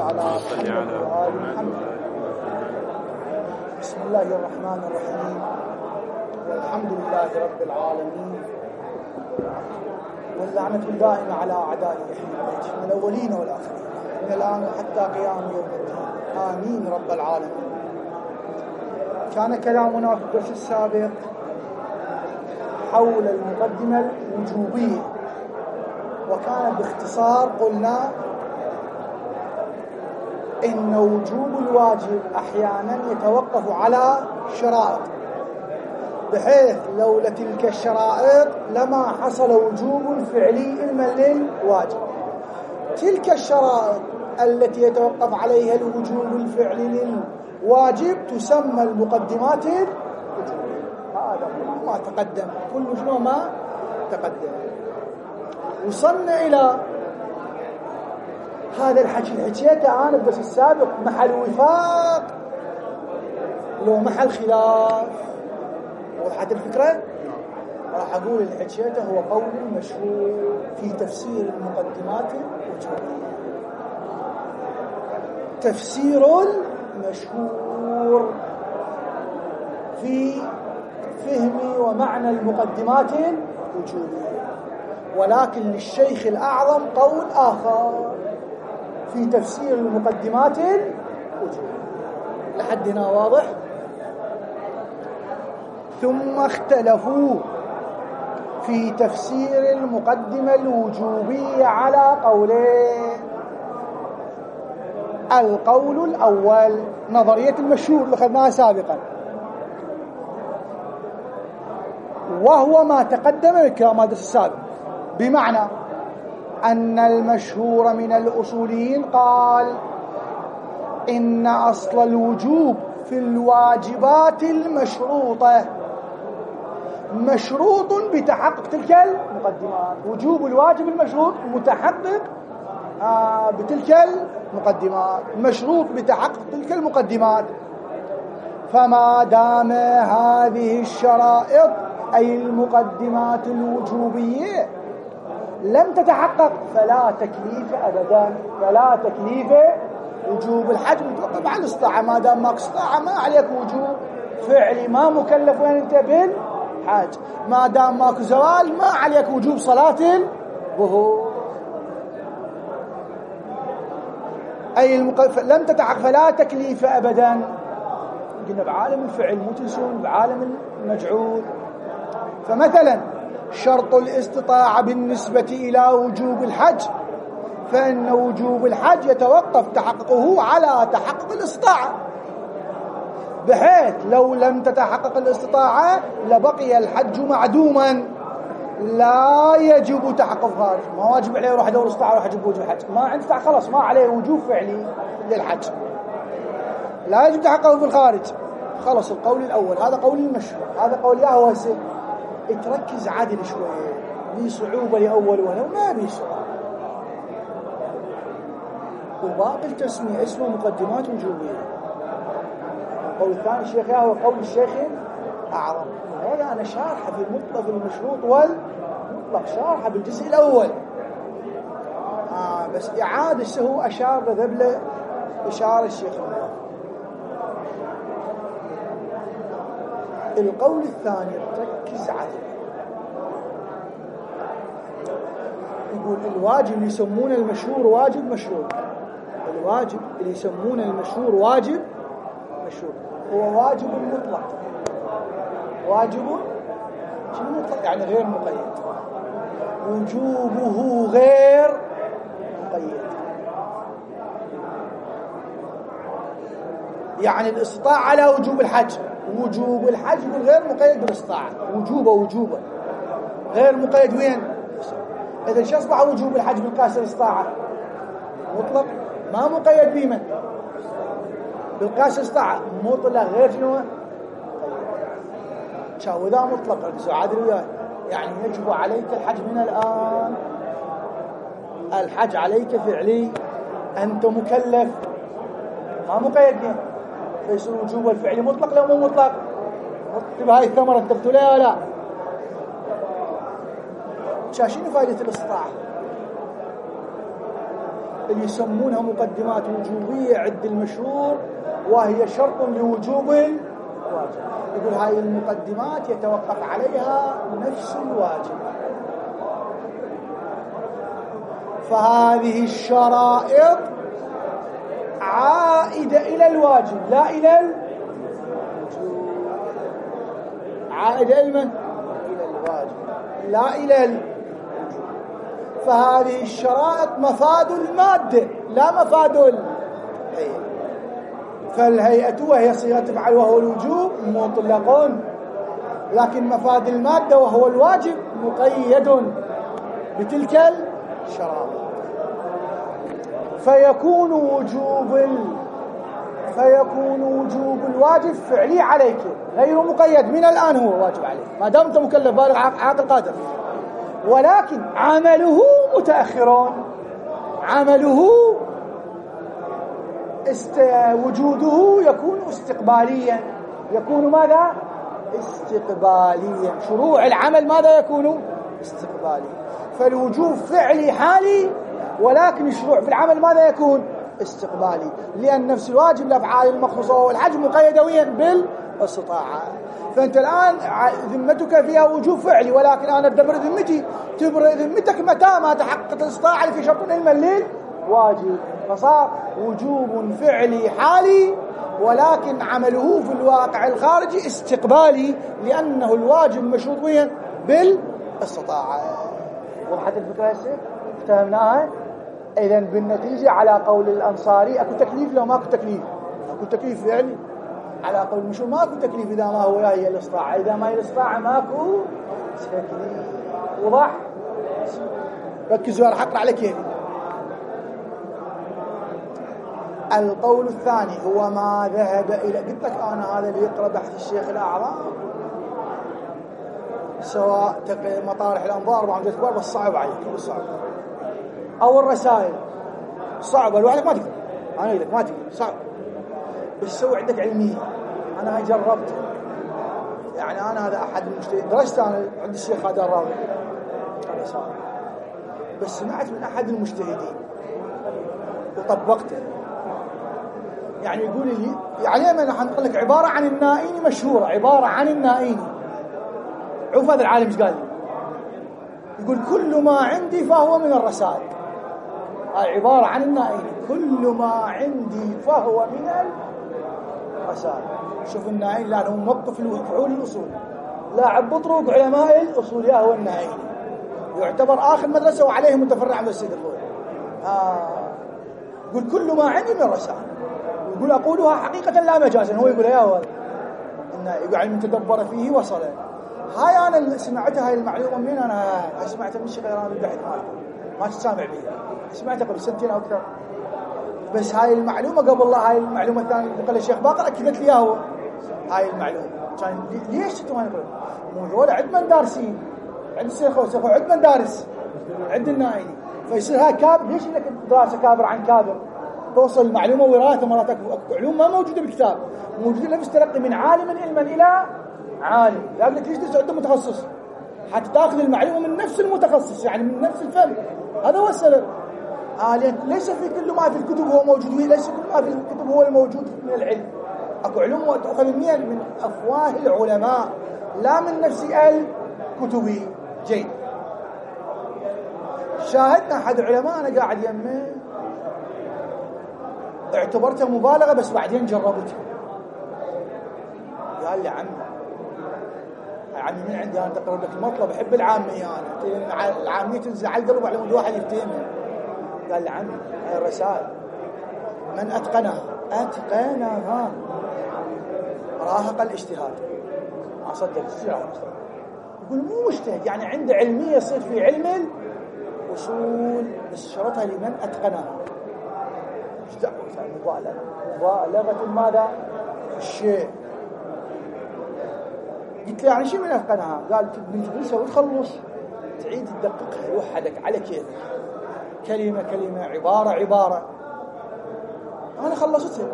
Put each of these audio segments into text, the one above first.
على محمد وآل محمد. بسم الله الرحمن الرحيم، والحمد لله رب العالمين، واللعنة الدائمة على أعدائه من الأولين والآخرين من الآن حتى قيام يوم الدين، آمين رب العالمين. كان كلامنا في الدرس السابق حول المقدمة الوجوبية، وكان باختصار قلنا إن وجوب الواجب أحيانا يتوقف على شرائط، بحيث لولا تلك الشرائط لما حصل وجوب فعلي علما للواجب. تلك الشرائط التي يتوقف عليها الوجوب الفعلي للواجب تسمى المقدمات الوجوبية. هذا ما تقدم، كل شنو ما تقدم. وصلنا إلى هذا الحكي حكيته أنا بالدرس السابق محل وفاق لو محل خلاف. وضحت الفكرة؟ راح أقول اللي حكيته هو قول مشهور في تفسير المقدمات الوجوبية، تفسير مشهور في فهم ومعنى المقدمات الوجوبية، ولكن للشيخ الأعظم قول آخر في تفسير المقدمات الوجوبية. لحد هنا واضح؟ ثم اختلفوا في تفسير المقدمة الوجوبية على قولين. القول الأول نظرية المشهور اللي أخذناها سابقا، وهو ما تقدم بالكلام الدرس السابق، بمعنى أن المشهور من الأصوليين قال إن أصل الوجوب في الواجبات المشروطة مشروط بتحقق تلك المقدمات. وجوب الواجب المشروط متحقق بتلك المقدمات، مشروط بتحقق تلك المقدمات. فما دام هذه الشرائط أي المقدمات الوجوبية لم تتحقق فلا تكليف أبدا، فلا تكليف. وجوب الحج متوقف على الاستطاعة، ما دام ماك استطاعة ما عليك وجوب فعلي، ما مكلف وين انت بالحج. ما دام ماك زوال ما عليك وجوب صلاة الظهور. أي لم تتحقق فلا تكليف أبدا. قلنا بعالم الفعل، مو تنسون بعالم المجعول. فمثلا شرط الاستطاعة بالنسبة إلى وجوب الحج، فإن وجوب الحج يتوقف تحققه على تحقق الاستطاعة، بحيث لو لم تتحقق الاستطاعة لبقي الحج معدوما، لا يجب تحقق خارج. ما واجب عليه يروح يدور استطاعة ويروح يجيب وجوب الحج، ما عنده استطاعة خلاص ما عليه وجوب فعلي للحج، لا يجب تحققه في الخارج. خلص القول الأول هذا قول المشهور، هذا قول ياهو. تركز عدل شوية، بي صعوبة لأول ولو ما بي صعوبة. وباقي التسمية اسمه مقدمات وجوبية. القول الثاني الشيخ هو قول الشيخ أعظم. هذا أنا شارحة في المطلق المشروط والمطلق، شارحة بالجزء الأول. بس إعادة هو أشار بذبلة إشارة الشيخ الله. القول الثاني ركز عليه، يقول الواجب اللي يسمونه المشهور واجب مشروط. الواجب اللي يسمونه المشهور واجب مشروط هو واجب مطلق. واجب شنو مطلق؟ يعني غير مقيد. وجوبه غير مقيد، يعني الاستطاعة على وجوب الحج. وجوب الحج غير مقيد بالاستطاعة، وجوبه غير مقيد وين؟ إذا شو أصبح وجوب الحج بالقياس الاستطاعة؟ مطلق، ما مقيد بمن؟ بالقياس الاستطاعة مطلق غير شنو؟ شاو ذا مطلق ركزوا عادل وياي، يعني يجب عليك الحج من الآن. الحج عليك فعلي، أنت مكلف، ما مقيد به. فيصير وجوب الفعلي مطلق لو مو مطلق؟ اكتب هاي الثمرة كتبتوا لها ولا لا؟ شنو فائدة الاستطاعة؟ اللي يسمونها مقدمات وجوبية عند المشهور، وهي شرط لوجوب الواجب. يقول هاي المقدمات يتوقف عليها نفس الواجب. فهذه الشرائط عائدة إلى الواجب لا إلى الوجوب. عائدة إلى الواجب لا إلى الوجوب. فهذه الشرائط مفاد المادة لا مفاد الهيئة. فالهيئة وهي صيغة تفعل وهو الوجوب مطلق، لكن مفاد المادة وهو الواجب مقيد بتلك الشرائط. فيكون وجوب الواجب فعلي عليك غير مقيد، من الآن هو واجب عليك ما دام أنت مكلف بالغ عاقل قادر، ولكن عمله متأخر. عمله وجوده يكون استقباليا. يكون ماذا؟ استقباليا. شروع العمل ماذا يكون؟ استقبالي. فالوجوب فعلي حالي، ولكن الشروع في العمل ماذا يكون؟ استقبالي، لأن نفس الواجب الأفعال المخصوصة والحج مقيدة بالاستطاعة. فأنت الآن ذمتك فيها وجوب فعلي، ولكن أنا أدبر ذمتي. تبرئ ذمتك متى ما تحققت الاستطاعة في شرط علم الليل واجب، فصار وجوب فعلي حالي، ولكن عمله في الواقع الخارجي استقبالي، لأنه الواجب مشروط بالاستطاعة. وضحت الفكرة هسه؟ افتهمناها؟ إذن بالنتيجة على قول الأنصاري أكو تكليف لو ماكو تكليف؟ أكو تكليف يعني على قول المشهور ماكو تكليف إذا ما هو هي الاستطاعة، إذا ما هي الاستطاعة ماكو تكليف. وضح؟ ركزوا على حقر عليك يعني. القول الثاني هو ما ذهب إلى، قلت لك أنا هذا اللي يقرأ بحث الشيخ الأعظم سواء مطارح الأنظار وعمدة كبار، بس صعب عليك صعب، أو الرسائل صعبة لوحدك ما تقدر. أنا أقول لك ما تقدر صعب، بس سوي عندك علمية. أنا جربت يعني، أنا هذا أحد المجتهدين، درست أنا عند الشيخ هذا الراوي هذا صار، بس سمعت من أحد المجتهدين وطبقته. يعني يقول لي يعني أنا حنقول لك عبارة عن النائيني مشهورة، عبارة عن النائيني. عوف هذا العالم ايش قال لي؟ يقول كل ما عندي فهو من الرسائل. هاي عبارة عن النائيني، كل ما عندي فهو من الرسائل. شوف النائيني لأنه موقف الفعول الأصول، لاعب بطرق علماء الأصول هو النائيني، يعتبر آخر مدرسة وعليه متفرع من السيد الفوي. يقول كل ما عندي من الرسائل، يقول أقولها حقيقة لا مجازا. هو يقول يا هو يعني من تدبر فيه وصل. هاي أنا سمعتها هاي المعلومة من أنا سمعتها من الشيخ غيران البحث ما تسامع بيها، سمعتها قبل سنتين أو أكثر. بس هاي المعلومة قبل الله، هاي المعلومة الثانية اللي قال الشيخ باقر أكدت لي هو هاي المعلومة. كان ليش انتم هاي موضوع عند من دارسين، عند الشيخ وسخو عند من دارس عند النائي، فيصير هاي كابر. ليش لك دراسة كابر عن كابر؟ توصل المعلومة وراثة مرات علوم ما موجودة بالكتاب، موجودة نفس تلقي من عالم علما إلى عالم. لأنك ليش تدرس عند متخصص حتى تأخذ المعلومة من نفس المتخصص، يعني من نفس الفهم. هذا هو السبب. ليس في كل ما في الكتب هو موجود، ليس كل ما في الكتب هو الموجود من العلم. أكو علوم تأخذ من أفواه العلماء لا من نفس الكتب. جيد. شاهدنا أحد علماءنا قاعد يمه اعتبرتها مبالغة، بس بعدين جربتها. قال لي عمي من عندي أنا تقرب لك المطلب، بحب العامية أنا، العامية تنزل على القلب على مود واحد يفتهمها. قال لي عمي هاي الرسائل من أتقنها راهق الاجتهاد. ما صدق يقول مو مجتهد، يعني عنده علمية يصير في علم الأصول، بس شرطها لمن أتقنها. ايش دعوة مبالغة ماذا؟ الشيء. قلت له يعني شو من أتقنها؟ قال تدرسها وتخلص تعيد تدققها لوحدك على كيفك، كلمة كلمة، عبارة. أنا خلصتها،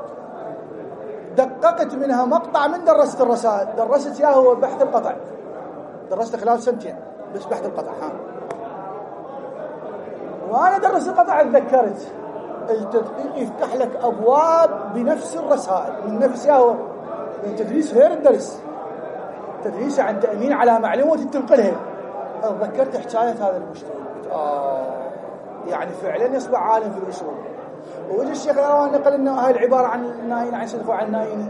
دققت منها مقطع من درست الرسائل، درست ياه هو بحث القطع، درست خلال 2 سنين بس بحث القطع. وأنا درس القطع تذكرت التدقيق يفتح لك أبواب بنفس الرسائل من نفسها، هو التدريس غير الدرس، تدريس عن تأمين على معلومة تنقلها. تذكرت حكاية هذا المشتري، يعني فعلا يصبح عالم في الأصول. ويجي الشيخ الأروان نقل أنه هاي العبارة عن الناين عن صدق وعن ناين.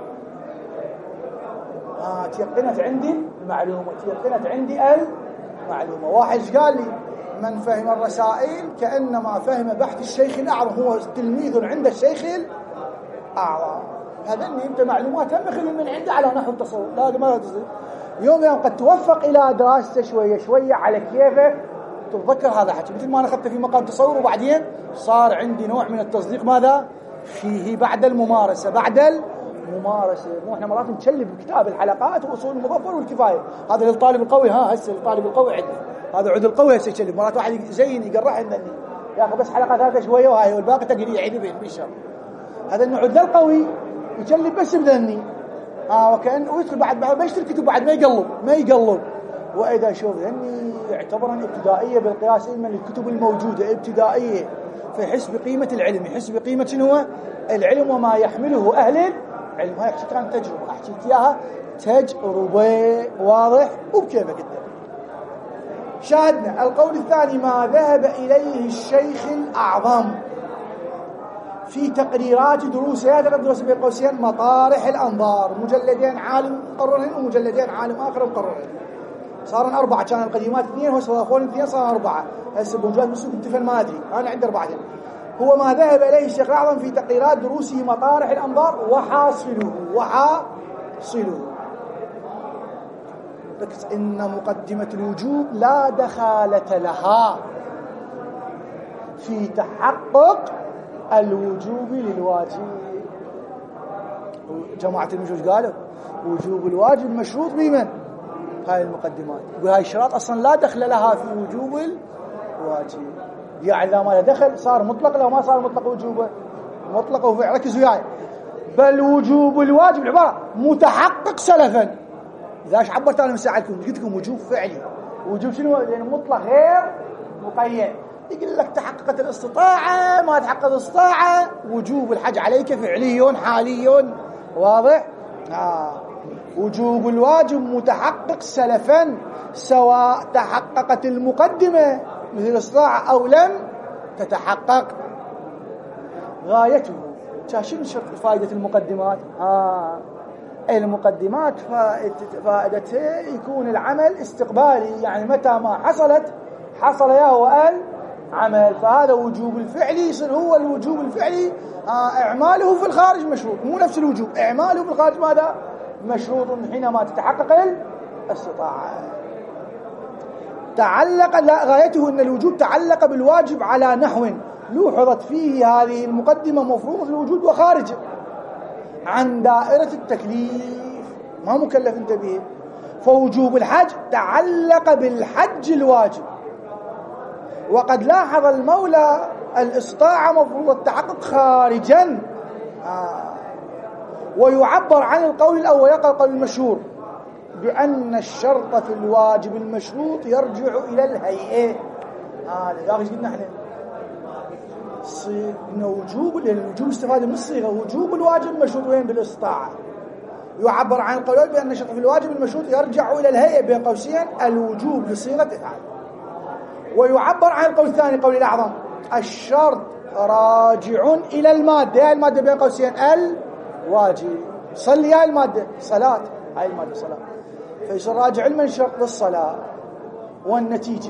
تيقنت عندي المعلومة، تيقنت عندي المعلومة. واحد قال لي من فهم الرسائل كأنما فهم بحث الشيخ الأعظم، هو تلميذ عند الشيخ الأعظم. هذا أني أنت معلومات هم خلي من عنده على نحو التصور، لا ما تصير. يوم قد توفق إلى دراسته شوية شوية على كيفك تتذكر هذا حكي، مثل ما أنا أخذت في مقام تصور وبعدين صار عندي نوع من التصديق ماذا فيه بعد الممارسة. مو احنا مرات نشلب كتاب الحلقات واصول المظفر والكفايه، هذا للطالب القوي. هسه الطالب القوي عندي هذا عود القوي هسه يشلب. مرات واحد زين يقرح عندني يا اخي بس حلقه ثالثه شويه وهاي والباقي تقري يعيد بالشر. هذا انه عود القوي يشلب بس بذني وكان ويدخل بعد ما يشتري كتب بعد ما يقلب. واذا شوف ذني يعتبرن ابتدائيه بالقياس من الكتب الموجوده ابتدائيه، فيحس بقيمه العلم، يحس بقيمه شنو هو العلم وما يحمله اهل علم. هاي حكيت عن تجربة، أحكيك إياها تجربة واضح وبكيفك قدام. شاهدنا القول الثاني ما ذهب إليه الشيخ الأعظم في تقريرات دروسه، هذا دروس بين قوسين مطارح الأنظار، مجلدين عالم مقررين ومجلدين عالم آخر مقررين. صارن 4، كان القديمات 2، هو صاروا 2 صار 4. هسه موجود بالسوق التفن ما أدري، أنا عندي 4. هو ما ذهب إليه الشيخ الأعظم في تقريرات دروسه مطارح الأنظار وحاصله ركز إن مقدمة الوجوب لا دخالة لها في تحقق الوجوب للواجب. جماعة المجوز قالوا وجوب الواجب مشروط بمن؟ هاي المقدمات. يقول هاي الشراط أصلا لا دخل لها في وجوب الواجب، يعني إذا ما له دخل صار مطلق، لو ما صار مطلق وجوبه مطلق وفعل. ركزوا وياي، بل وجوب الواجب العبارة متحقق سلفا. إذا ايش عبرت أنا مساعدكم قلت لكم وجوب فعلي. وجوب شنو؟ لأن مطلق غير مقيد. يقول لك تحققت الاستطاعة ما تحققت الاستطاعة، وجوب الحج عليك فعلي حالي. واضح؟ وجوب الواجب متحقق سلفا سواء تحققت المقدمة مثل الاستطاعة أو لم تتحقق. غايته شنو فائدة المقدمات؟ المقدمات فائدتها يكون العمل استقبالي، يعني متى ما حصل هو العمل. فهذا وجوب الفعلي يصير هو الوجوب الفعلي إعماله في الخارج مشروط، مو نفس الوجوب إعماله في الخارج ماذا؟ مشروط حينما تتحقق الاستطاعة. غايته أن الوجوب تعلق بالواجب على نحو لوحظت فيه هذه المقدمة مفروضة الوجود وخارجه عن دائرة التكليف، ما مكلف انت به. فوجوب الحج تعلق بالحج الواجب، وقد لاحظ المولى الاستطاعة مفروض التحقق خارجا. ويعبر عن القول الأول القول المشهور بأن الشرط في الواجب المشروط يرجع إلى الهيئة. لذلك قلنا احنا وجوب، لأن الوجوب استفادة من الصيغة. وجوب الواجب المشروط وين؟ بالاستطاعة. يعبر عن القول بأن الشرط في الواجب المشروط يرجع إلى الهيئة بين قوسين الوجوب بصيغة افعال. ويعبر عن القول الثاني قول الأعظم الشرط راجع إلى المادة. هاي المادة بين قوسين الواجب. صلي هاي المادة صلاة، هاي المادة صلاة، فيصير راجع علما الشرط للصلاة. والنتيجة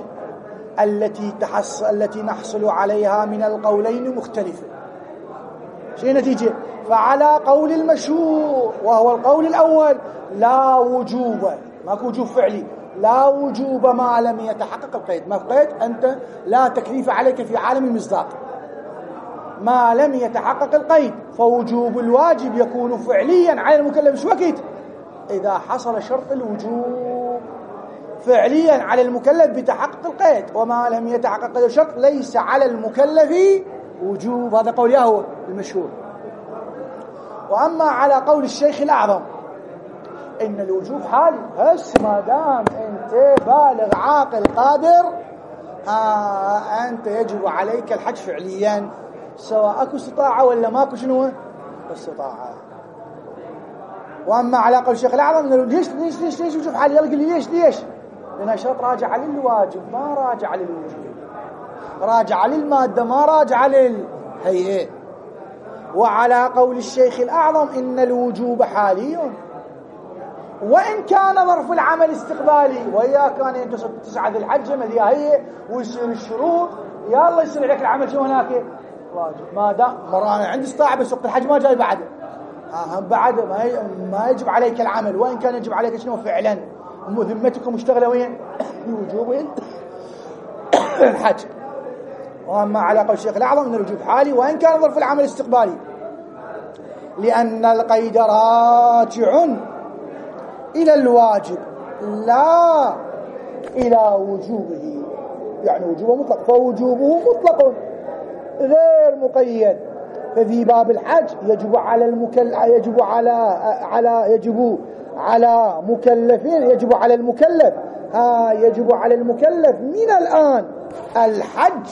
التي نحصل عليها من القولين مختلفة. شيء نتيجة؟ فعلى قول المشهور وهو القول الأول لا وجوب، ماكو وجوب فعلي، لا وجوب ما لم يتحقق القيد. ما قيد أنت لا تكليف عليك في عالم المصداق ما لم يتحقق القيد. فوجوب الواجب يكون فعليا على المكلف شو وقت؟ إذا حصل شرط الوجوب فعليا على المكلف بتحقق القيد، وما لم يتحقق الشرط ليس على المكلف وجوب. هذا قول يهوى المشهور. وأما على قول الشيخ الأعظم إن الوجوب حالي، هس ما دام أنت بالغ عاقل قادر أنت يجب عليك الحج فعليا، سواء أكو استطاعة ولا ماكو شنو استطاعة. وأما على قول الشيخ الأعظم ليش وجوب حالي؟ يلقى لي ليش؟ لأنها شرط راجع للواجب ما راجع للوجوب، راجع للمادة ما راجع للهيئة. وعلى قول الشيخ الأعظم إن الوجوب حالي وإن كان ظرف العمل استقبالي، وإيا كان أنت تسعد الحجة مذيا هي ويصير الشروط يلا يصير عليك العمل شو هناك واجب، ما دام أنا عندي استطاعة بس وقت الحج ما جاي بعده، بعد ما يجب عليك العمل، وإن كان يجب عليك شنو فعلا مذمتك مشتغلة وين بوجوب الحج. وأما على قول الشيخ الأعظم إن الوجوب حالي وإن كان ظرف العمل استقبالي، لأن القيد راجع إلى الواجب لا إلى وجوبه، يعني وجوبه مطلق، فوجوبه مطلق غير مقيد. ففي باب الحج يجب على المكلف، يجب على مكلفين، يجب على المكلف من الآن الحج،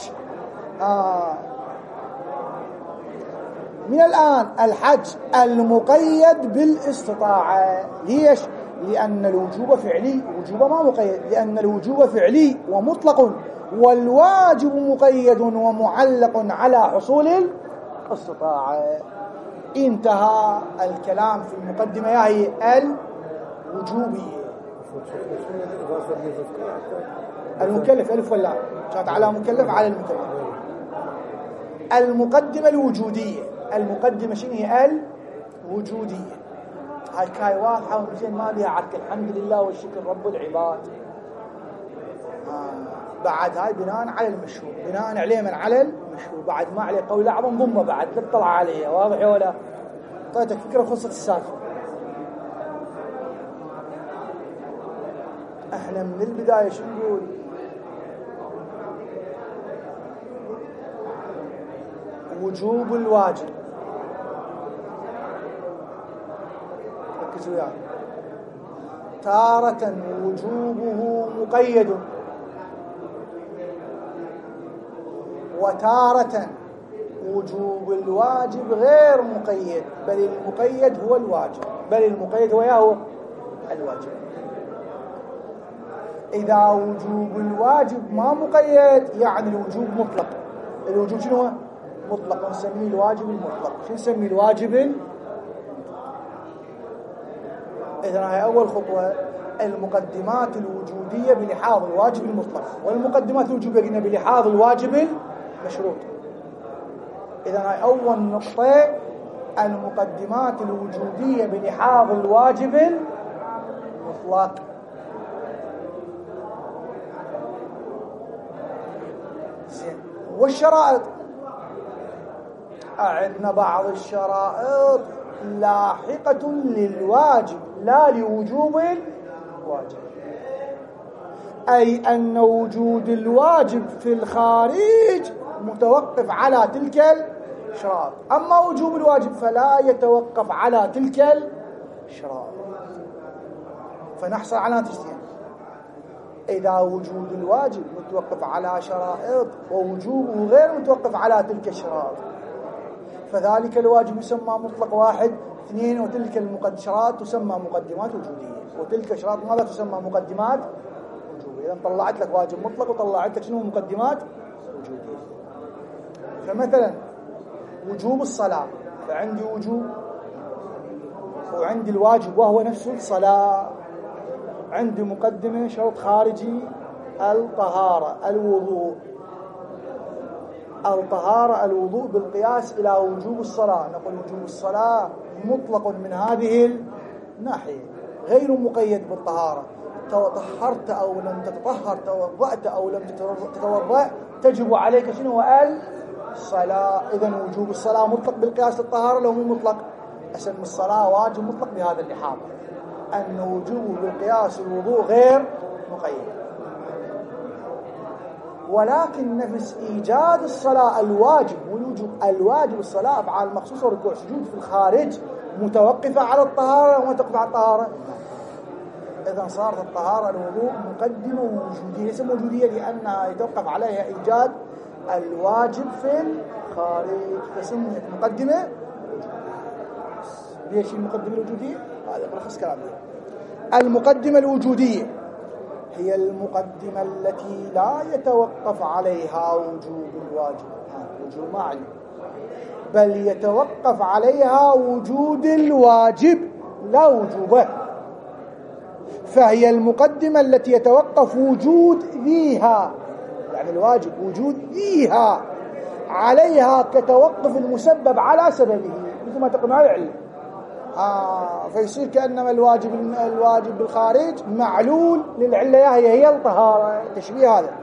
من الآن الحج المقيد بالاستطاعة. ليش؟ لأن الوجوب فعلي، وجوب ما مقيد، لأن الوجوب فعلي ومطلق، والواجب مقيد ومعلق على حصول الاستطاعة. انتهى الكلام في المقدمة هي الوجوبية. المكلف ألف ولا كانت على مكلف على المكلف. المقدمة الوجودية، المقدمة شنو هي؟ الوجودية. هاي كاي واضحة وزين ما بيها عرك، الحمد لله والشكر رب العباد. بعد هاي بناء على المشهور، بناء عليه من على المشهور، بعد ما عليه قول أعظم ضمه بعد تطلع عليه، واضح ولا؟ طيب فكرة خلصت السالفة. احنا من البداية شو نقول؟ وجوب الواجب، ركزوا وياي، تارة وجوبه مقيد وتارة وجوب الواجب غير مقيد، بل المقيد هو الواجب، بل المقيد هو الواجب. إذا وجوب الواجب ما مقيد يعني الوجوب مطلق. الوجوب شنو هو؟ مطلق، نسميه الواجب المطلق. شو نسميه؟ الواجب. إذن هي أول خطوة، المقدمات الوجودية بلحاظ الواجب المطلق، والمقدمات الوجوبية قلنا بلحاظ الواجب المشروط. إذن هي أول نقطة، المقدمات الوجودية بلحاظ الواجب المطلق. زين، والشرائط عندنا بعض الشرائط لاحقة للواجب لا لوجوب الواجب، أي أن وجود الواجب في الخارج متوقف على تلك الشرائط، أما وجوب الواجب فلا يتوقف على تلك الشرائط. فنحصل على نتيجتين: إذا وجود الواجب متوقف على شرائط ووجوبه غير متوقف على تلك الشرائط، فذلك الواجب يسمى مطلق واحد اثنين، وتلك الشرائط تسمى مقدمات وجودية، وتلك الشرائط ماذا تسمى؟ مقدمات وجودية. إذا طلعت لك واجب مطلق وطلعت لك شنو؟ مقدمات وجودية. فمثلا وجوب الصلاة، فعندي وجوب وعندي الواجب وهو نفس الصلاة. عندي مقدمة شرط خارجي الطهارة الوضوء، الطهارة الوضوء بالقياس إلى وجوب الصلاة، نقول وجوب الصلاة مطلق من هذه الناحية غير مقيد بالطهارة. طهرت أو لم تتطهر، توضأت أو لم تتوضأ، تجب عليك شنو؟ الصلاة. إذن وجوب الصلاة مطلق بالقياس للطهارة، لو مو مطلق أسمي الصلاة واجب مطلق بهذا اللحاظ، أن وجوب بالقياس الوضوء غير مقيد. ولكن نفس إيجاد الصلاة الواجب والوجوب، الواجب الصلاة أفعال مخصوصة وركوع سجود في الخارج متوقفة على الطهارة ومتوقفة على الطهارة. إذا صارت الطهارة الوضوء مقدمة وجودية. ليس موجودية لأنها يتوقف عليها إيجاد الواجب في الخارج، فسميت مقدمة. ليش المقدمة الوجودية؟ هذا ملخص كلامي. المقدمة الوجودية هي المقدمة التي لا يتوقف عليها وجوب الواجب، وجوب ما عليه، بل يتوقف عليها وجود الواجب لا وجوبه. فهي المقدمة التي يتوقف وجود ذيها، يعني الواجب وجود ذيها عليها كتوقف المسبب على سببه، مثل ما تقول هذا العلم. فيصير كأنما الواجب بالخارج معلول للعلة هي الطهارة. تشبيه هذا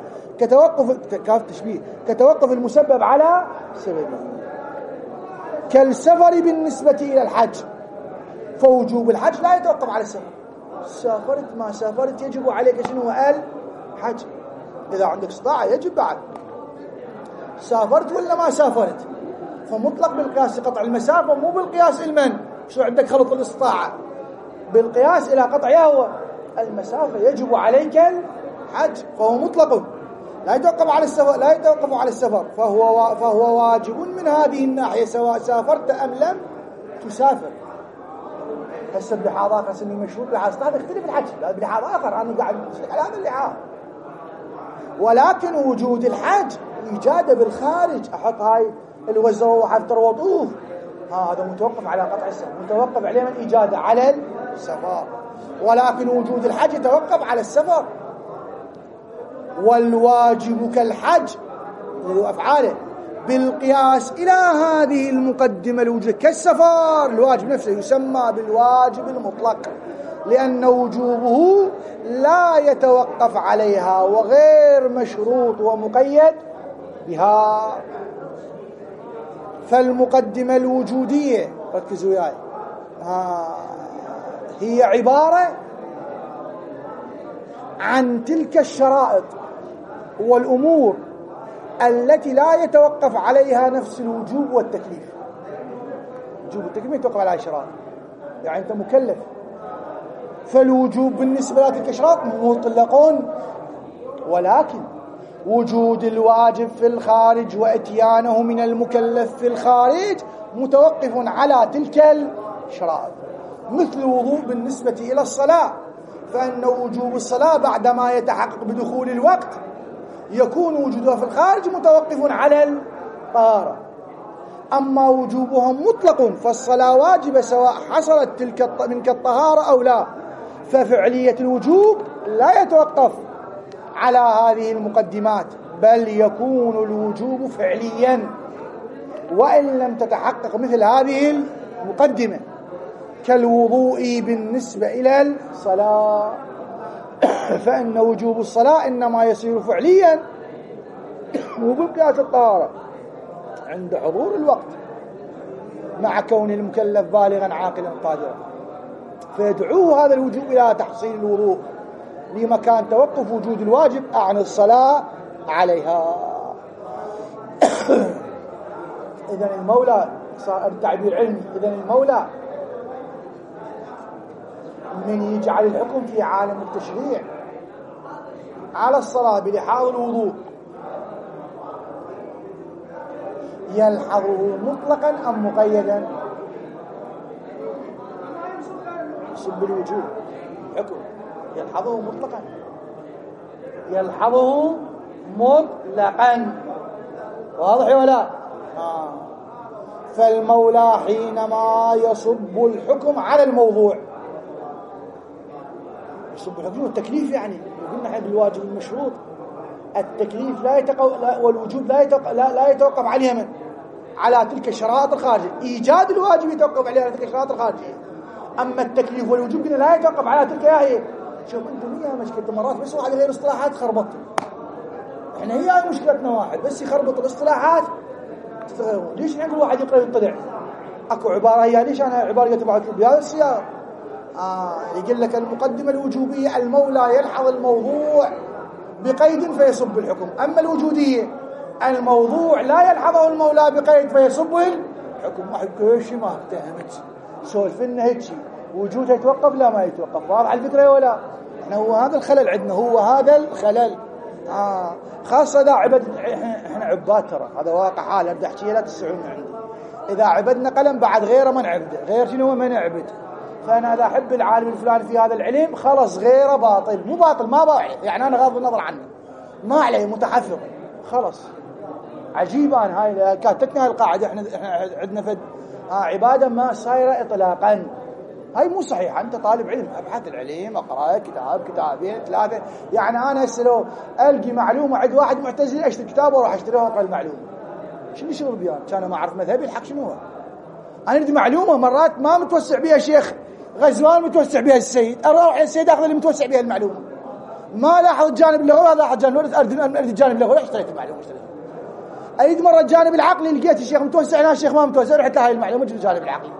كتوقف المسبب على سببه. كالسفر بالنسبة إلى الحج، فوجوب الحج لا يتوقف على السفر. سافرت ما سافرت يجب عليك شنو؟ الحج. إذا عندك استطاعة يجب بعد. سافرت ولا ما سافرت، فمطلق بالقياس قطع المسافة، مو بالقياس المن. شو عندك خلط الاستطاعة بالقياس إلى قطع هو المسافة، يجب عليك الحج، فهو مطلق لا يتوقف على السفر، فهو واجب من هذه الناحية سواء سافرت أم لم تسافر. هسه بلحاظ آخر سمي مشروط لحاظ هذا يختلف الحج، لا بلحاظ آخر أنا قاعد أشرح على هذا اللحاظ. ولكن وجود الحج إيجاده بالخارج، أحط هاي الوزة وحفتر وطوف، هذا متوقف على قطع السفر، متوقف عليه من إيجاده على السفر. ولكن وجود الحج يتوقف على السفر. والواجب كالحج ذو أفعاله بالقياس إلى هذه المقدمة الوجود كالسفر. الواجب نفسه يسمى بالواجب المطلق لأن وجوبه لا يتوقف عليها وغير مشروط ومقيد بها. فالمقدمة الوجودية ركزوا وياي هي عبارة عن تلك الشرائط والأمور التي لا يتوقف عليها نفس الوجوب والتكليف. وجوب والتكليف يتوقف على شرائط، يعني أنت مكلف، فالوجوب بالنسبة لتلك الشرائط مطلقون. ولكن وجود الواجب في الخارج واتيانه من المكلف في الخارج متوقف على تلك الشرائط. مثل الوضوء بالنسبة إلى الصلاة، فإن وجوب الصلاة بعدما يتحقق بدخول الوقت يكون وجودها في الخارج متوقف على الطهارة. أما وجوبها مطلق فالصلاة واجبة سواء حصلت تلك منك الطهارة أو لا، ففعلية الوجوب لا يتوقف على هذه المقدمات، بل يكون الوجوب فعليا وإن لم تتحقق مثل هذه المقدمة، كالوضوء بالنسبة إلى الصلاة، فإن وجوب الصلاة إنما يصير فعليا وبقيت الطهارة عند حضور الوقت مع كون المكلف بالغا عاقلا قادرا، فيدعوه هذا الوجوب إلى تحصيل الوضوء لمكان توقف وجود الواجب عن الصلاة عليها. إذن المولى صار التعبير علمي، إذن المولى من يجعل الحكم في عالم التشريع على الصلاة بلحاظ الوضوء يلحظه مطلقا أم مقيدا؟ يصب الوجوب حكم يلحظه مطلقا، يلحظه مطلقا، واضح ولا؟ فالمولى حينما يصب الحكم على الموضوع يصب الحكم والتكليف، يعني قلنا احنا بالواجب المشروط التكليف والوجوب لا يتوقف عليها من على تلك الشرائط الخارجية. إيجاد الواجب يتوقف عليها تلك الشرائط الخارجية، أما التكليف والوجوب لا يتوقف على تلك هي. شوف انتم هي مشكلة مرات بس واحد غير اصطلاحات خربط، احنا هي مشكلتنا واحد بس يخربط الاصطلاحات. ليش نقول واحد يقرأ يطلع اكو عبارة هي ليش انا عبارة تبعت بهذا السياق؟ يقول لك المقدمة الوجوبية المولى يلحظ الموضوع بقيد فيصب الحكم، أما الوجودية الموضوع لا يلحظه المولى بقيد فيصب الحكم. واحد كل شيء ما افتهمت سولف لنا هيك وجودها يتوقف لا ما يتوقف. واضح الفكرة ولا؟ احنا هو هذا الخلل عندنا، هو هذا الخلل. خاصة إذا احنا عباد، ترى هذا واقع حال، أريد أحكي لا تسعون عندي. إذا عبدنا قلم بعد غيره ما نعبده، غير شنو ما نعبد. فأنا إذا أحب العالم الفلاني في هذا العلم خلص غيره باطل، مو باطل ما باعي، يعني أنا غاض النظر عنه ما عليه متحفظ خلص. عجيب أنا هاي كاتتنا هالقاعدة، احنا عندنا فد عبادة ما صايرة إطلاقا. هاي مو صحيحة. أنت طالب علم، أبحث العلم، أقرأ كتاب كتابين ثلاثة. يعني أنا هسه لو ألقي معلومة عند واحد معتزلي أشتري كتاب وأروح أشتريها وأقرأ المعلومة، شنو شغل بيان؟ كان ما أعرف مذهبي الحق شنو هو. أنا عندي معلومة مرات ما متوسع بها شيخ غزوان، متوسع بها السيد، أروح السيد أخذ اللي متوسع بها المعلومة. ما لاحظ الجانب اللغوي، هذا لاحظ الجانب اللغوي، أريد الجانب اللغوي، اشتريت المعلومة. أريد مرة الجانب العقلي، لقيت الشيخ متوسع هنا الشيخ ما متوسع، رحت هاي المعلومة في الجانب العقلي.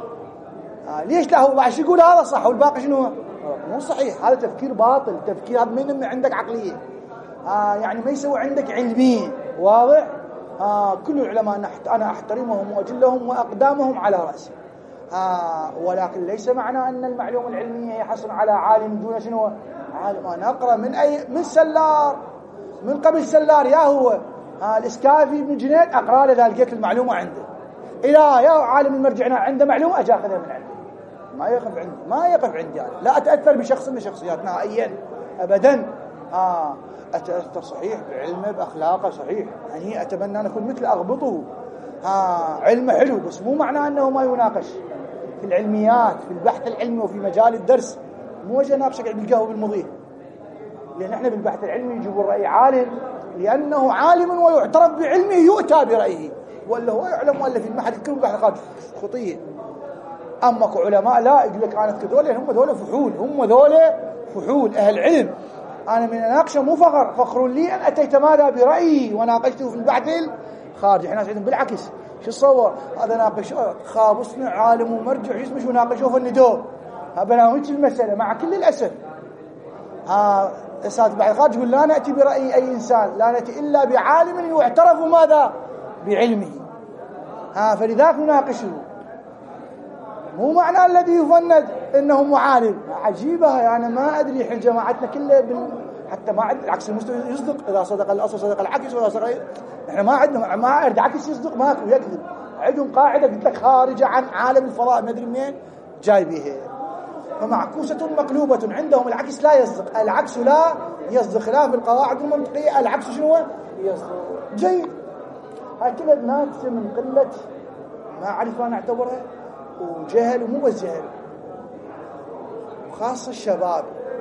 ليش لا؟ هو بعد شو يقول هذا صح والباقي شنو هو؟ مو صحيح. هذا تفكير باطل، تفكير هذا ما ينمي عندك عقلية، يعني ما يسوي عندك علمية. واضح؟ كل العلماء أنا أحترمهم وأجلهم وأقدامهم على رأسي، ولكن ليس معنى أن المعلومة العلمية يحصل على عالم دون شنو عالم. أنا أقرأ من سلار، من قبل سلار، يا هو الإسكافي بن جنيد، أقرأ له إذا لقيت المعلومة عنده، إلى يا عالم المرجعنا عنده معلومة أجي أخذها من عنده. ما يقف عندي أنا. لا أتأثر بشخص من الشخصيات نهائيا أبدا. أتأثر صحيح بعلمه بأخلاقه صحيح، يعني أتمنى أن أكون مثل أغبطه. علمه حلو، بس مو معناه أنه ما يناقش في العلميات، في البحث العلمي وفي مجال الدرس. مو وجه ناقشك بالقهوة بالمضيف، لأن احنا بالبحث العلمي يجيبوا الرأي عالم لأنه عالم ويعترف بعلمه يؤتى برأيه، ولا هو يعلم ولا في المحل يكون بحث قاد خطية. أما علماء لا، يقول لك أنا كذول، هم ذول فحول، هم ذول فحول أهل علم. أنا من أناقشه مو فخر لي أن أتيت ماذا برأيي وناقشته في البحث الخارجي. احنا عندنا بالعكس، شو تصور هذا ناقش خاب اصنع عالم ومرجع اسمه شو ناقشوه فندوه. بناويت المسألة مع كل الأسف. أساس بعد الخارج يقول لا نأتي برأي أي إنسان، لا نأتي إلا بعالم يعترف ماذا بعلمه. فلذلك نناقشه، مو معنى الذي يفند إنه معالم. عجيبة يعني، ما أدري حين جماعتنا كلها حتى ما عندنا العكس المستوى يصدق، إذا صدق الأصل صدق العكس، وإذا صدق إحنا ما عندنا، ما أرد عكس يصدق ماكو يكذب. عندهم قاعدة قلت لك خارجة عن عالم الفضاء، ما أدري منين جايبيها. فمعكوسة مقلوبة عندهم، العكس لا يصدق، العكس لا يصدق، خلاف القواعد المنطقية العكس شنو يصدق. جيد. هاي كلها ناتجة من قلة معرفة نعتبرها وجهل، ومو بس جهل، وخاصة الشباب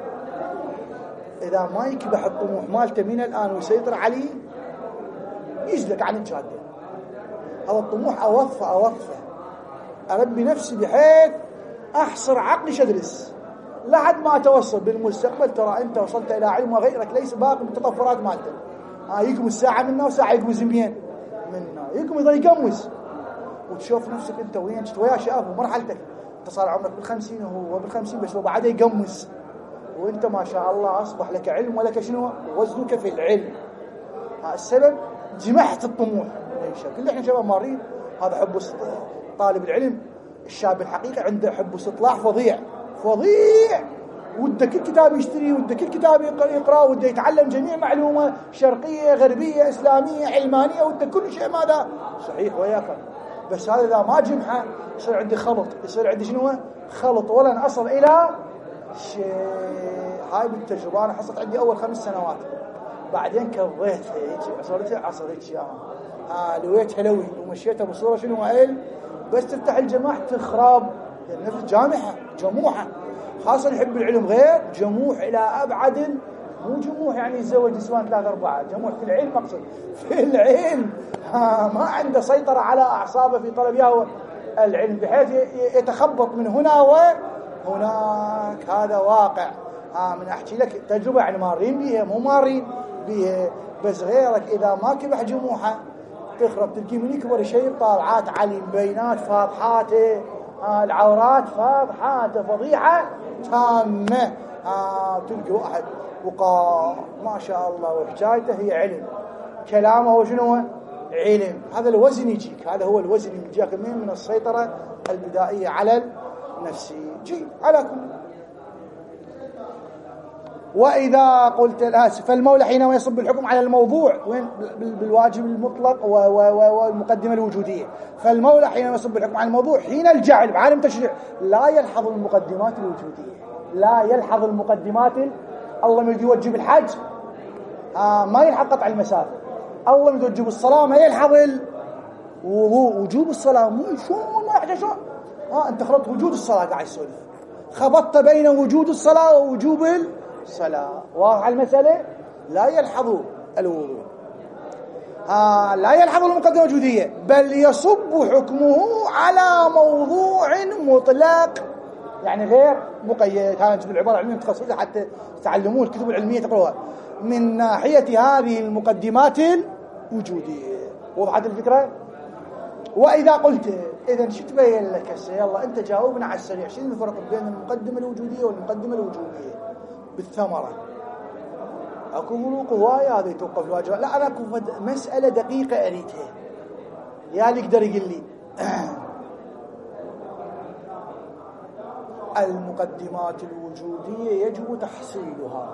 إذا ما يكبح الطموح مالته من الآن ويسيطر عليه يجلك عن الجادة. هذا الطموح أوظفه أربي نفسي بحيث أحصر عقلي شدرس لحد ما أتوصل بالمستقبل. ترى أنت وصلت إلى علم وغيرك ليس باقي بالتطفرات مالته. يقوم الساعة منا وساعة يقوم زمين منا، يقوم يضل يقمز، وتشوف نفسك أنت وين ويا شاب ومرحلتك. أنت صار عمرك بال50 وهو بال50، بس هو بعده يقمز، وأنت ما شاء الله أصبح لك علم ولك شنو وزنك في العلم. السبب جمحت الطموح. كل احنا شباب مارين هذا حب طالب العلم. الشاب الحقيقي عنده حب استطلاع فظيع، وده كل كتاب يشتري، وده كل كتاب يقرأ، وده يتعلم جميع معلومة شرقية غربية إسلامية علمانية، وده كل شيء ماذا صحيح وياك. بس هذا إذا ما جمحه يصير عندي خلط، يصير عندي شنو خلط، ولن أصل إلى شيء. هاي بالتجربة أنا حصلت عندي أول 5 سنوات، بعدين كضيتها هيك عصرتها ياها لويت هلوي ومشيتها بصورة شنو بس تفتح الجماح تخرب. النفس جموحة، خاصة يحب العلم غير جموح إلى أبعد. مو جموح يعني يتزوج نسوان 3-4، جموح في العلم، مقصد في العلم. ما عنده سيطرة على أعصابه في طلبها العلم، بحيث يتخبط من هنا وهناك. هذا واقع. من أحكي لك تجربة يعني مارين بيها، مو مارين بيها بس غيرك إذا ما كبح جموحه تخرب. تلقي من يكبر شيء طالعات علي بينات فاضحاته، العورات فاضحاته فضيحة تامة. تلقي واحد وقار ما شاء الله وحكايته هي علم، كلامه هو شنو علم. هذا الوزن يجيك، هذا هو الوزن اللي يجيك من السيطرة البدائية نفسي. جيد. على كل. وإذا قلت الآسف فالمولى حينما يصب الحكم على الموضوع وين بالواجب المطلق والمقدمة الوجودية، فالمولى حينما يصب الحكم على الموضوع حين الجعل بعالم تشريع لا يلحظ المقدمات الوجودية، لا يلحظ المقدمات. الله من يوجب الحج ما يلحظ قطع المسافة، الله من يوجب الصلاة ما يلحظ وجوب الصلاة. مو شلون ما يحتاج شلون أنت خلطت وجود الصلاة قاعد تسولف، خبطت بين وجود الصلاة ووجوب الصلاة. واضح المسألة؟ لا يلحظ الوضوء لا يلحظ المقدمة الوجودية، بل يصب حكمه على موضوع مطلق، يعني غير مقيد. هذا بالعبارة العلمية متخصصة حتى تعلموه الكتب العلمية تقرأوها من ناحية هذه المقدمات الوجودية. وضحت الفكرة؟ وإذا قلت إذن شو تبين لك هسه؟ يلا أنت جاوبنا على السريع، شو الفرق بين المقدمة الوجودية والمقدمة الوجوبية بالثمرة؟ أكو ملوك هواية هذا يتوقف الواجب. لا أنا أكو مسألة دقيقة أريدها يا اللي يقدر يقول لي المقدمات الوجودية يجب تحصيلها،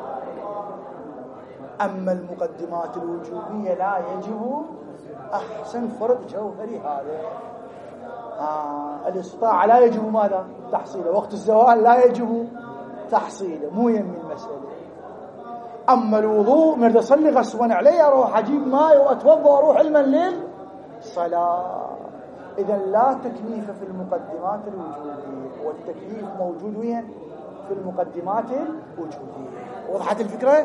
أما المقدمات الوجوبية لا يجب. أحسن فرق جوهري هذا. الاستطاعة لا يجب ماذا؟ تحصيله. وقت الزوال لا يجب تحصيله، مو يمي المسألة. أما الوضوء مرد أصلي غصبا علي أروح أجيب ماء وأتوضأ وأروح علما للصلاة. إذا لا تكليف في المقدمات الوجودية، والتكليف موجود وين؟ في المقدمات الوجودية. وضحت الفكرة؟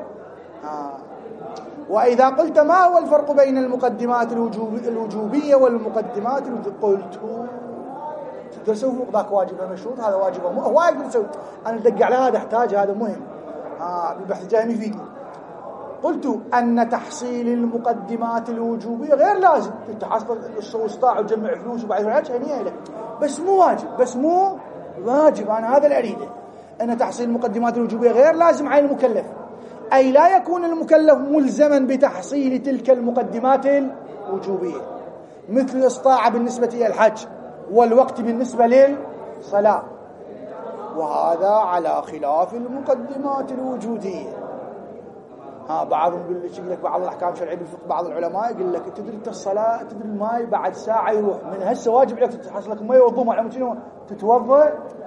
وإذا قلت ما هو الفرق بين المقدمات الوجوبية والمقدمات قلت تقدر تسوي فوق ذاك واجبه مشروط، هذا واجبه هو يقدر يسوي. أنا أدق على هذا احتاج، هذا مهم بالبحث الجاي يفيدني. قلت أن تحصيل المقدمات الوجوبية غير لازم. أنت حصل استطاع وتجمع فلوس وبعد الحج هنيئة لك، بس مو واجب. بس مو واجب. أنا هذا اللي أريده، أن تحصيل المقدمات الوجوبية غير لازم على المكلف، أي لا يكون المكلف ملزما بتحصيل تلك المقدمات الوجوبية، مثل الاستطاعة بالنسبة إلى الحج والوقت بالنسبة للصلاة، وهذا على خلاف المقدمات الوجودية. بعضهم يقول لك بعض الأحكام الشرعية بالفقه بعض العلماء يقول لك تدري أنت الصلاة، تدري الماء بعد ساعة يروح من هسه واجب عليك تحصل لك ماء وضوء مع شنو تتوضأ.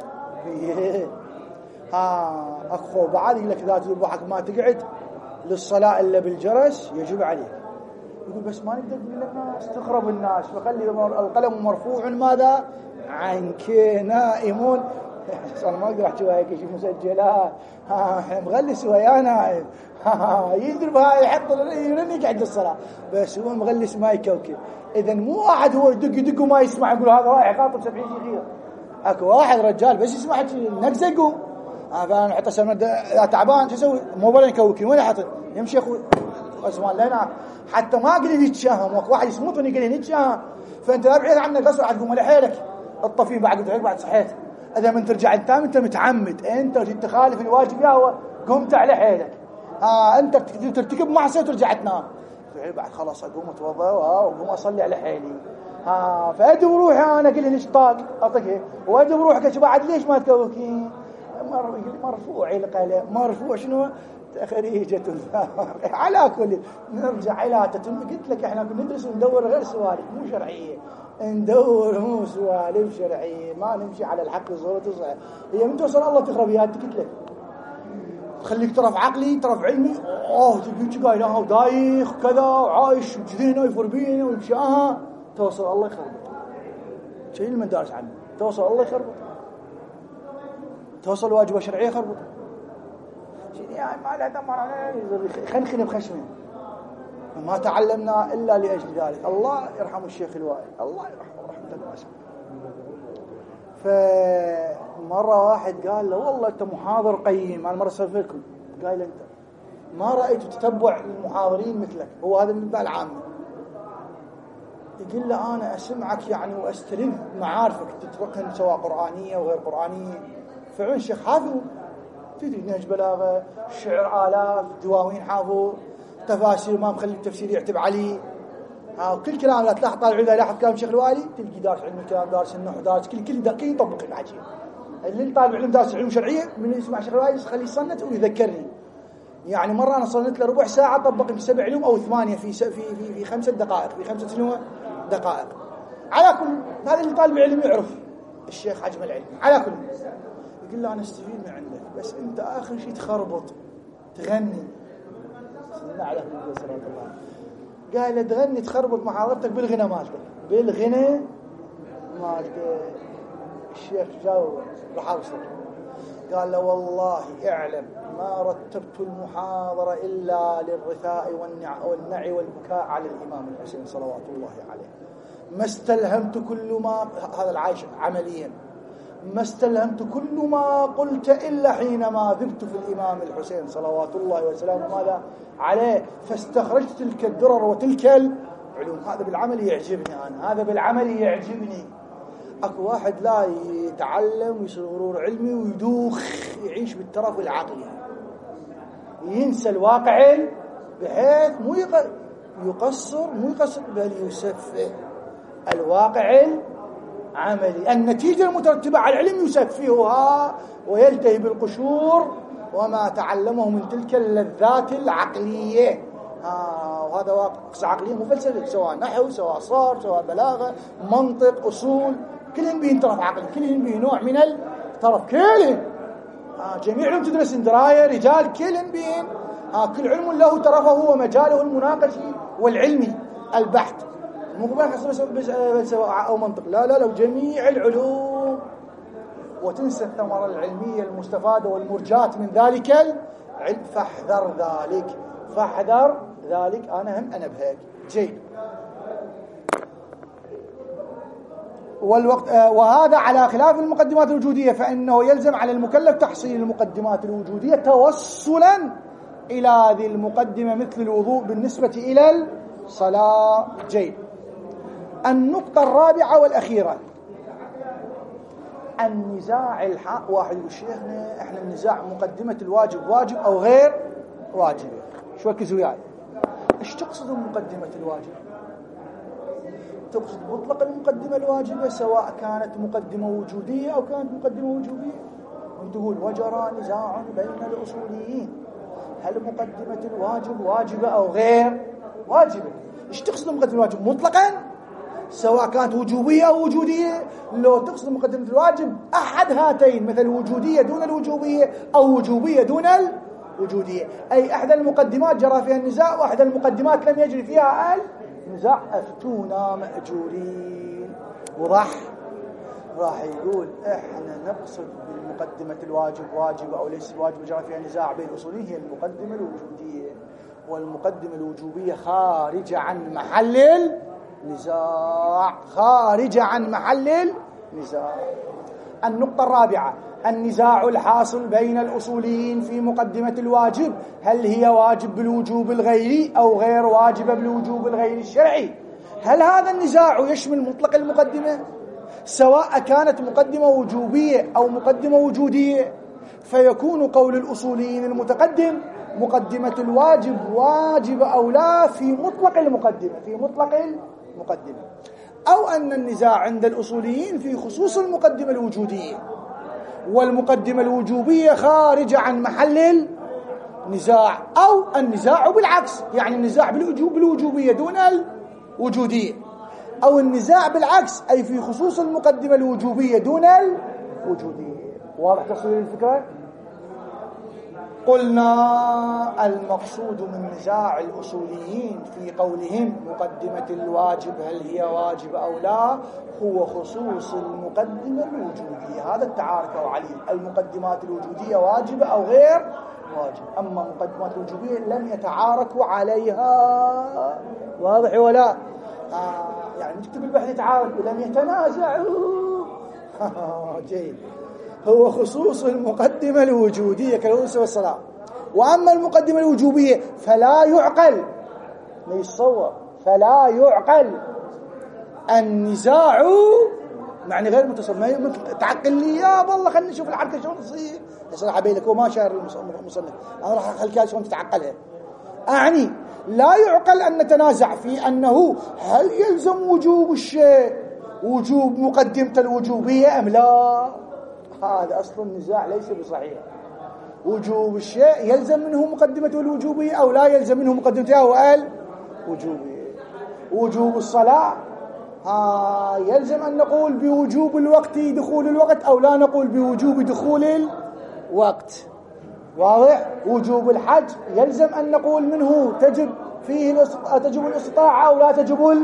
أخو بعد يقول لك إذا تذبحك ما تقعد للصلاة إلا بالجرس يجب عليك. يقول بس ما نقدر نقول للناس تخرب الناس، فخلي القلم مرفوع ماذا عنك نائمون. أنا ما أقدر أحكي هيك شيء مسجلات. إحنا مغلس ويا نائم. يدرب هاي يحط يرن يقعد للصلاة، بس هو مغلس ما يكوكب. إذا مو واحد هو يدق وما يسمع يقول هذا رايح خاطب 70 شيخ. أكو واحد رجال بس يسمع نقزة يقوم. فأنا حتى سمد إذا تعبان شو أسوي؟ مو بلا يكوكب وين حاطط يمشي أخو أسمان لنا حتى ما أقدر يتشاهم. واحد يسمطني يقول يتشاهم. فأنت لا بعيد عنك قصر عاد قوم على حيلك الطفين بعد صحيت. إذا من ترجع أنت متعمد، أنت تخالف الواجب يا هو قمت على حيلك. أنت ترتكب معصية وترجع تنام. بعد خلاص أقوم أتوضأ وأقوم أصلي على حيلي. فأدب روحي أنا قل ليش طاق أعطيك وأدب روحك بعد ليش ما تكوكين. مرفوع القلم مرفوع شنو خريجة على كل. نرجع إلى تتم. قلت لك إحنا كنا ندرس وندور غير سوالف مو شرعية، ندور مو سوالف شرعية، ما نمشي على الحق صورة صحيح. هي من توصل الله تخرب يا قلت لك تخليك ترف عقلي ترف علمي. تبيك قايلها ودايخ كذا وعايش وجذينه ويفربينه ويمشاها توصل الله يخرب. شيء المدارس عنه توصل الله يخرب، توصل واجبة شرعية خربط. يعني ما لا دمر خنخن بخشمه. ما تعلمنا إلا لأجل ذلك. الله يرحم الشيخ الوائل، الله يرحمه رحمة واسعة. فمرة واحد قال له والله أنت محاضر قيم، أنا مرة سألت لكم قال أنت ما رأيت تتبع المحاضرين مثلك. هو هذا من باب العامة. يقول له أنا أسمعك يعني وأستلذ معارفك تتركن سواء قرآنية وغير قرآنية. فعلا الشيخ حافظ تدري نهج بلاغة شعر آلاف دواوين حافظ تفاسير ما مخلي التفسير يعتب عليه. كل كلام لا تلاحظ طالع إذا لاحظ كلام الشيخ الوالي تلقي دارس علم الكلام، دارس النحو، دارس كل يطبق العجيب. اللي طالب علم دارس علوم شرعية من يسمع الشيخ الوالي خليه يصنت ويذكرني. يعني مرة أنا صنت له ربع ساعة طبق في 7 علوم أو 8 في 5 دقائق، في 5 دقائق. على كل هذا اللي طالب علم يعرف الشيخ حجم العلم. على كل يقول له أنا استفيد من عندك، بس أنت آخر شيء تخربط تغني. سمعنا على النبي صلى الله عليه وسلم قال له تغني تخربط محاضرتك بالغنى مالتك، بالغنى مالتك. الشيخ جاوب راح أوصل قال له والله اعلم ما رتبت المحاضرة إلا للرثاء والنعي والبكاء على الإمام الحسين صلوات الله عليه. ما استلهمت كل ما هذا العايش عمليا، ما استلهمت كل ما قلت إلا حينما ذبت في الإمام الحسين صلوات الله وسلامه ماذا عليه، فاستخرجت تلك الدرر وتلك العلوم. هذا بالعمل يعجبني أنا، هذا بالعمل يعجبني. أكو واحد لا يتعلم ويصير غرور علمي ويدوخ يعيش بالترف العقلي، ينسى الواقع بحيث مو يقصر بل يسفه الواقع العملي. النتيجة المترتبة على العلم يسفهها ويلتهي بالقشور وما تعلمه من تلك اللذات العقلية. وهذا واقع عقلية مو فلسفة، سواء نحو سواء صار سواء بلاغة منطق أصول، كلهم بين طرف عقلي، كلهم بين نوع من الطرف، كلهم جميع علوم تدرس دراية رجال، كلهم بين كل علم له طرفه ومجاله المناقشي والعلمي البحث، مو بس أو منطق، لا لو جميع العلوم. وتنسى الثمرة العلمية المستفادة والمرجات من ذلك العلم. فاحذر ذلك أنا بهيك جيد. وهذا على خلاف المقدمات الوجودية، فإنه يلزم على المكلف تحصيل المقدمات الوجودية توصلا إلى ذي المقدمة مثل الوضوء بالنسبة إلى الصلاة. جيد. النقطة الرابعة والأخيرة النزاع واحد يقول شيخنا احنا النزاع مقدمة الواجب واجب أو غير واجب. شو ركزوا وياي، ايش تقصد مقدمة الواجب؟ تقصد مطلق المقدمة الواجبة سواء كانت مقدمة وجودية أو كانت مقدمة وجوبية؟ وتقول وجرى نزاع بين الأصوليين هل مقدمة الواجب واجبة أو غير واجبة؟ ايش تقصد مقدمة الواجب مطلقا سواء كانت وجوبية أو وجودية؟ لو تقصد مقدمة الواجب أحد هاتين، مثل وجودية دون الوجوبية أو وجوبية دون الوجودية، أي إحدى المقدمات جرى فيها النزاع وإحدى المقدمات لم يجري فيها النزاع، أفتونا مأجورين. وضح راح يقول إحنا نقصد بالمقدمة الواجب واجب أو ليس واجب جرى فيها النزاع بين الأصوليين هي المقدمة الوجودية، والمقدمة الوجوبية خارجة عن محل النزاع، خارجة عن محل النزاع. النقطة الرابعة النزاع الحاصل بين الأصوليين في مقدمة الواجب هل هي واجب بالوجوب الغيري أو غير واجبة بالوجوب الغيري الشرعي. هل هذا النزاع يشمل مطلق المقدمة سواء كانت مقدمة وجوبية أو مقدمة وجودية؟ فيكون قول الأصوليين المتقدم مقدمة الواجب واجبة أو لا في مطلق المقدمة، أو أن النزاع عند الأصوليين في خصوص المقدمة الوجودية والمقدمة الوجوبية خارجة عن محل النزاع، أو النزاع بالعكس، يعني النزاع بالوجوبية دون الوجودية، أو النزاع بالعكس أي في خصوص المقدمة الوجوبية دون الوجودية. واضح تصوير الفكرة؟ قلنا المقصود من نزاع الأصوليين في قولهم مقدمة الواجب هل هي واجبة أو لا هو خصوص المقدمة الوجودية. هذا التعارف عليه، المقدمات الوجودية واجبة أو غير واجبة، أما مقدمات الوجوبية لم يتعاركوا عليها. واضح ولا؟ يعني نكتب البحث يتعاركوا لم يتنازعوا. جيد. هو خصوص المقدمة الوجودية كالأنس والصلاة. وأما المقدمة الوجوبية فلا يعقل، ما يتصور، فلا يعقل النزاع معني غير متصور. ما تعقل لي يا والله خلينا نشوف الحركة شلون تصير. يصير عبيلك هو ما شاعر المصنف، أنا راح أخليك شلون تتعقلها. أعني لا يعقل أن نتنازع في أنه هل يلزم وجوب الشيء وجوب مقدمة الوجوبية أم لا. هذا أصل النزاع ليس بصحيح. وجوب الشيء يلزم منه مقدمة الوجوبية أو لا يلزم منه مقدمتها والوجوبية. وجوب الصلاة يلزم أن نقول بوجوب الوقت دخول الوقت أو لا نقول بوجوب دخول الوقت. واضح؟ وجوب الحج يلزم أن نقول منه تجب الاستطاعة أو لا تجب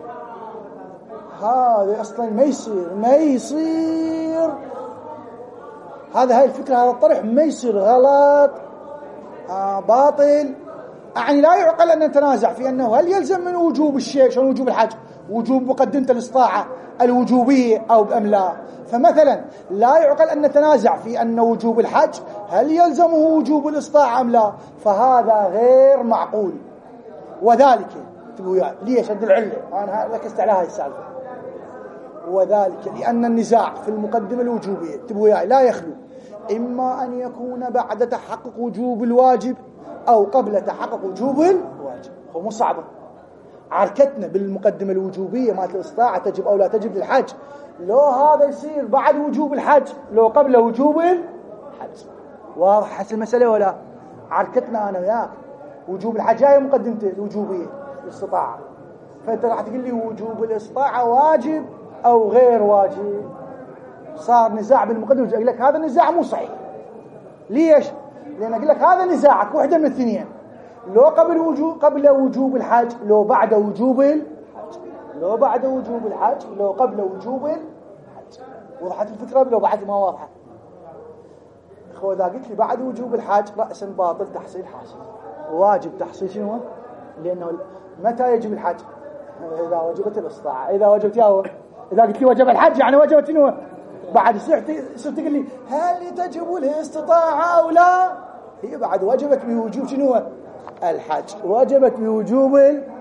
هذا أصلا ما يصير هاي الفكرة، هذا الطرح ما يصير، غلط، باطل. يعني لا يعقل أن نتنازع في أنه هل يلزم من وجوب الشيء شلون وجوب الحج وجوب مقدمة الاستطاعة الوجوبية أو أم لا. فمثلا لا يعقل أن نتنازع في أن وجوب الحج هل يلزمه وجوب الاستطاعة أم لا، فهذا غير معقول. وذلك ليش هذه العلة أنا ركزت على هاي السالفة. وذلك لأن النزاع في المقدمة الوجوبية لا يخلو إما أن يكون بعد تحقق وجوب الواجب أو قبل تحقق وجوب الواجب. هو مو صعبة عركتنا بالمقدمة الوجوبية ما الاستطاعة تجب أو لا تجب للحج، لو هذا يصير بعد وجوب الحج لو قبل وجوب الحج. واضح حسن المسألة ولا؟ عركتنا أنا وياك وجوب الحج هي مقدمة الوجوبية الاستطاعة، فأنت راح تقول لي وجوب الاستطاعة واجب أو غير واجب. صار نزاع بالمقدمة. أقول لك هذا النزاع مو صحيح. ليش؟ لأن أقول لك هذا نزاعك واحدة من الاثنين، لو قبل وجوب الحج لو بعد وجوب الحج، لو بعد وجوب الحج لو قبل وجوب الحج. وضحت الفكرة لو بعد ما واضحة؟ أخوة إذا قلت لي بعد وجوب الحج رأسا باطل تحصيل حاصل. واجب تحصيل شنو؟ لأنه متى يجب الحج؟ إذا وجبت الاستطاعة. إذا وجبت إذا قلت لي وجب الحج يعني وجبت شنو؟ بعد صرت تقول لي هل تجب الاستطاعة أو لا؟ هي بعد وجبت بوجوب شنو؟ الحج. وجبت بوجوب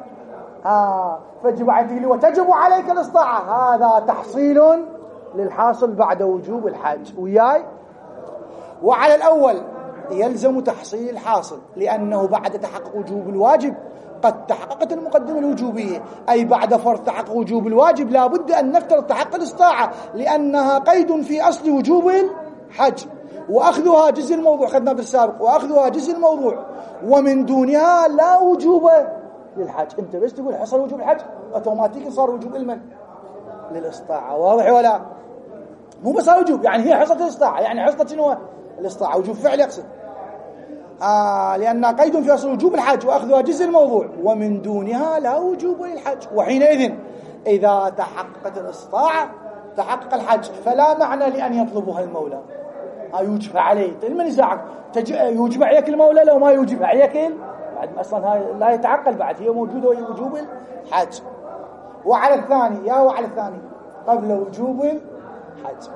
فجب عليك لي وتجب عليك الاستطاعة. هذا تحصيل للحاصل بعد وجوب الحج وياي. وعلى الأول يلزم تحصيل الحاصل لأنه بعد تحقق وجوب الواجب قد تحققت المقدمة الوجوبية، أي بعد فرض تحقق وجوب الواجب لا بد أن نفترض تحقق الاستطاعة لأنها قيد في أصل وجوب الحج، وأخذها جزء الموضوع خذنا بالسابق، وأخذها جزء الموضوع ومن دونها لا وجوب للحج. أنت بس تقول حصل وجوب الحج أوتوماتيكي صار وجوب للاستطاعة. واضح ولا؟ مو بس وجوب يعني هي حصة الاستطاعة، يعني حصة شنو الاستطاعة وجوب فعل يقصد لأنها قيد في أصل وجوب الحج وأخذها جزء الموضوع ومن دونها لا وجوب للحج. وحينئذ إذا تحققت الاستطاعة تحقق الحج فلا معنى لأن يطلبها المولى يوجب عليه. من يزعق يوجب عليك المولى لو ما يوجب عليك بعد أصلا هاي لا يتعقل بعد هي موجودة وجوب الحج. وعلى الثاني قبل وجوب الحج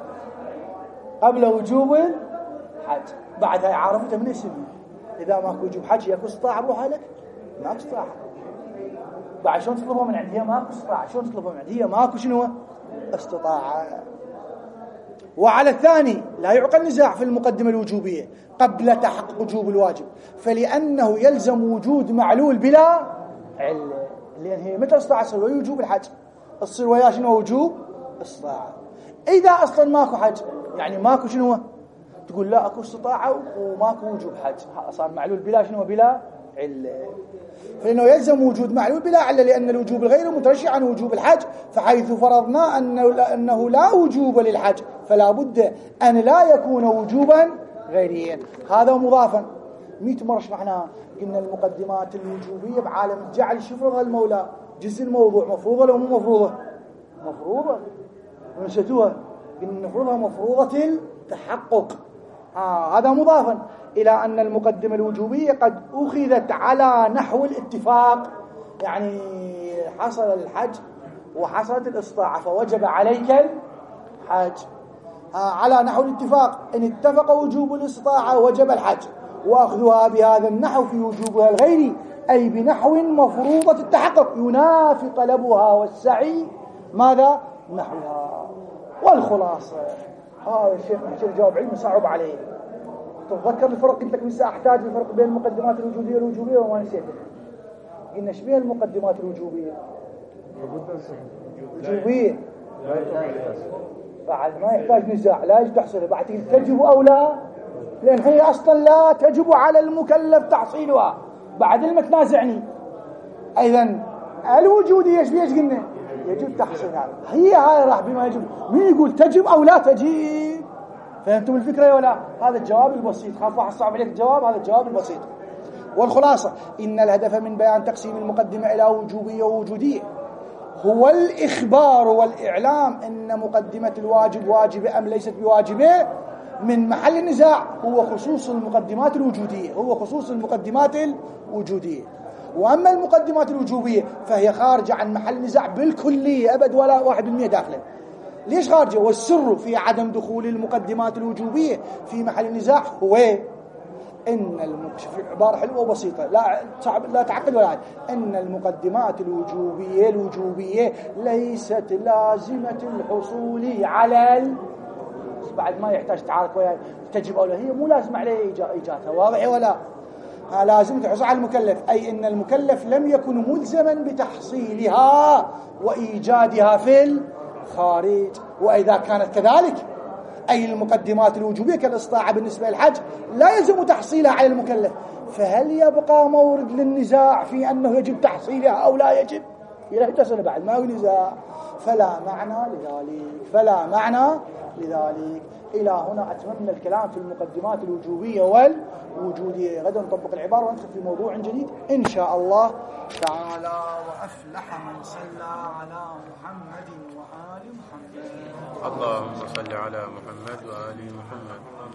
بعد هاي عارفتها من اسمه. إذا ماكو وجوب حج ياكو استطاعة بروحها لك ماكو استطاعة. بعد شلون تطلبها من عندها ماكو استطاعة. شلون تطلبها من عندها ماكو شنو استطاعة. وعلى الثاني لا يعقل نزاع في المقدمة الوجوبية قبل تحقق وجوب الواجب، فلأنه يلزم وجود معلول بلا علة، لأن هي متى استطاعة تصير وجوب الحج تصير ويا شنو وجوب استطاعة. إذا أصلا ماكو حج يعني ماكو شنو تقول لا أكو استطاعة وماكو وجوب حج صار معلول بلا شنو بلا علة، فإنه يلزم وجود معلول بلا علة لأن الوجوب الغير مترشح عن وجوب الحج، فحيث فرضنا أنه لا وجوب للحج فلا بد أن لا يكون وجوبا غيريا. هذا مضافا 100 مرة شرحناها. قلنا المقدمات الوجوبية بعالم الجعل شفرضها المولى جزء الموضوع مفروضة لو مو مفروضة؟ مفروضة. ونسيتوها قلنا نفرضها مفروضة التحقق. هذا مضافا إلى أن المقدمة الوجوبية قد أخذت على نحو الاتفاق، يعني حصل الحج وحصلت الاستطاعة فوجب عليك الحج على نحو الاتفاق. إن اتفق وجوب الاستطاعة وجب الحج، وأخذها بهذا النحو في وجوبها الغيري أي بنحو مفروضة التحقق ينافي طلبها والسعي ماذا نحوها. والخلاصة هذا الشيخ محشر جواب علمي صعب عليه تتذكر الفرق؟ قلت لك من أحتاج الفرق بين المقدمات الوجودية والوجوبية وما نسيته. قلنا ايش بين المقدمات الوجوبية؟ وجوبية بعد ما يحتاج نزاع، لا يجب تحصيلها. بعد تجب أو لا، لأن هي أصلا لا تجب على المكلف تحصيلها بعد ما تنازعني. أيضا الوجودية ايش قلنا؟ يجب تحصيلها. هي هاي راح بما يجب. مين يقول تجب أو لا تجب؟ فهمتم الفكرة ولا؟ هذا الجواب البسيط. خاف واحد صعب عليك الجواب، هذا الجواب البسيط. والخلاصة إن الهدف من بيان تقسيم المقدمة إلى وجوبية ووجودية هو الإخبار والإعلام أن مقدمة الواجب واجبة أم ليست بواجبة. من محل النزاع هو خصوص المقدمات الوجودية، هو خصوص المقدمات الوجودية. وأما المقدمات الوجوبية فهي خارجة عن محل النزاع بالكلية أبد ولا 1% داخله. ليش خارجة؟ والسر في عدم دخول المقدمات الوجوبية في محل النزاع هو إن شوف العبارة حلوة وبسيطة، لا صعب، لا تعقد ولا عاد. إن المقدمات الوجوبية ليست لازمة الحصول على بعد ما يحتاج تعارك وياه تجب أو لا، هي مو لازم عليه إيجادها. واضح ولا؟ لازم الحصول على المكلف، أي إن المكلف لم يكن ملزما بتحصيلها وإيجادها في الخارج. وإذا كانت كذلك أي المقدمات الوجوبية كالاستطاعة بالنسبة للحج لا يلزم تحصيلها على المكلف، فهل يبقى مورد للنزاع في أنه يجب تحصيلها أو لا يجب؟ يتصل بعد ما هو نزاع. فلا معنى لذلك. إلى هنا أتممنا الكلام في المقدمات الوجوبية والوجودية. غدا نطبق العبارة وندخل في موضوع جديد إن شاء الله تعالى. وأفلح من صلى على محمد وآل محمد. اللهم صل على محمد وآل محمد.